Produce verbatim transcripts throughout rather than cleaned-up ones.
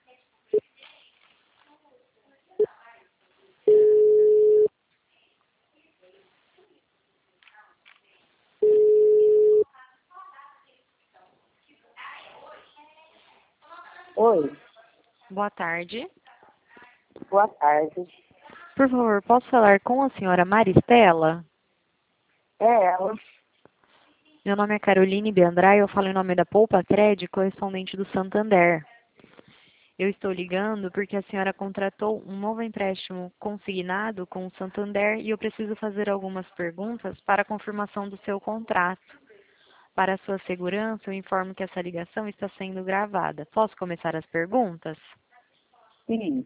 Oi, Boa tarde. boa tarde. Por favor, posso falar com a senhora Maristela? É ela. Meu nome é Caroline Biandrai, eu falo em nome da Poupa Crédito, correspondente do Santander. Eu estou ligando porque a senhora contratou um novo empréstimo consignado com o Santander e eu preciso fazer algumas perguntas para a confirmação do seu contrato. Para a sua segurança, eu informo que essa ligação está sendo gravada. Posso começar as perguntas? Sim,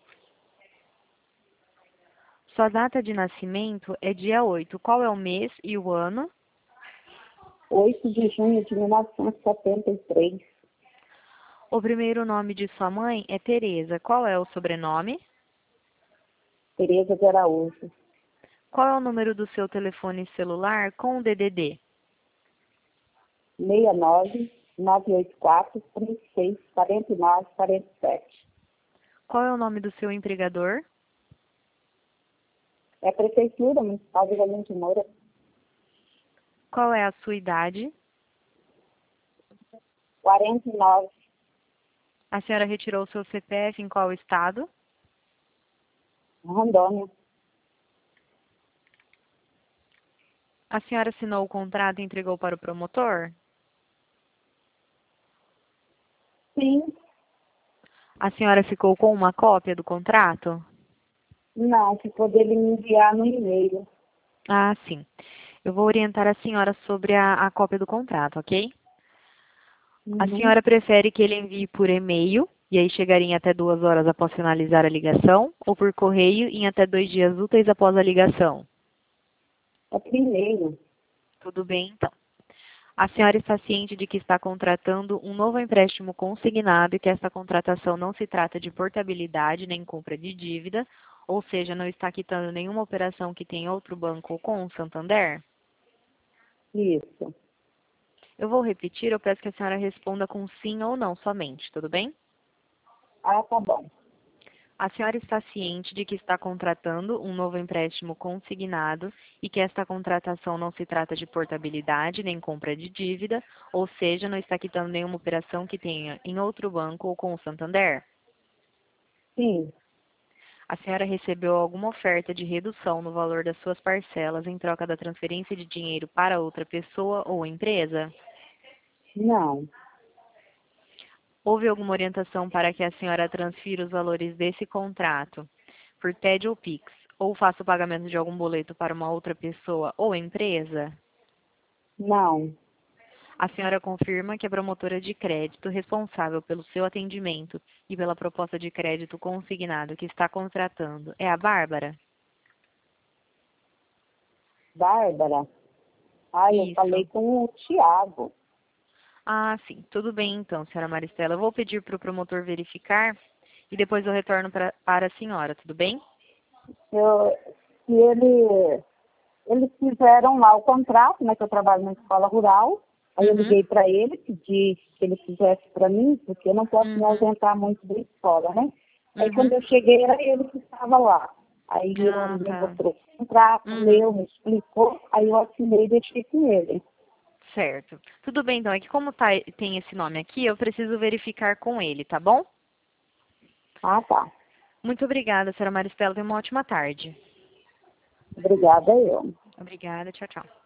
Sua data de nascimento é dia oito. Qual é o mês e o ano? oito de junho de mil novecentos e setenta e três. O primeiro nome de sua mãe é Tereza. Qual é o sobrenome? Tereza de Araújo. Qual é o número do seu telefone celular com o D D D? seis nove nove oito quatro três seis quatro nove quatro sete. Qual é o nome do seu empregador? É a Prefeitura Municipal de Valim de Moura. Qual é a sua idade? quarenta e nove. A senhora retirou o seu C P F em qual estado? Rondônia. A senhora assinou o contrato e entregou para o promotor? Sim. A senhora ficou com uma cópia do contrato? Não, se poder me enviar no e-mail. Ah, sim. Eu vou orientar a senhora sobre a, a cópia do contrato, ok? A Uhum. senhora prefere que ele envie por e-mail, e aí chegaria em até duas horas após finalizar a ligação, ou por correio em até dois dias úteis após a ligação? É primeiro. Tudo bem, então. A senhora está ciente de que está contratando um novo empréstimo consignado e que essa contratação não se trata de portabilidade nem compra de dívida, ou seja, não está quitando nenhuma operação que tem outro banco ou com o Santander? Isso. Eu vou repetir, eu peço que a senhora responda com sim ou não somente, tudo bem? Ah, tá bom. A senhora está ciente de que está contratando um novo empréstimo consignado e que esta contratação não se trata de portabilidade nem compra de dívida, ou seja, não está quitando nenhuma operação que tenha em outro banco ou com o Santander? Sim. A senhora recebeu alguma oferta de redução no valor das suas parcelas em troca da transferência de dinheiro para outra pessoa ou empresa? Não. Houve alguma orientação para que a senhora transfira os valores desse contrato por T E D ou Pix, ou faça o pagamento de algum boleto para uma outra pessoa ou empresa? Não. A senhora confirma que a promotora de crédito responsável pelo seu atendimento e pela proposta de crédito consignado que está contratando é a Bárbara? Bárbara. Ai, eu falei Isso. com o Tiago. Ah, sim. Tudo bem então, senhora Maristela. Eu vou pedir para o promotor verificar e depois eu retorno pra, para a senhora, tudo bem? Eu, se ele, eles fizeram lá o contrato, né, que eu trabalho na escola rural. Aí eu Uhum. liguei para ele, pedi que ele fizesse para mim, porque eu não posso me Uhum. ausentar muito da escola, né? Aí quando Uhum. eu cheguei, era ele que estava lá. Aí ele Ah, me tá. mostrou o contrato, Uhum. leu, me explicou, aí eu assinei e deixei com ele. Certo. Tudo bem, então. É que como tá, tem esse nome aqui, eu preciso verificar com ele, tá bom? Ah, tá. Muito obrigada, senhora Maristela. Tenha uma ótima tarde. Obrigada, eu. Obrigada. Tchau, tchau.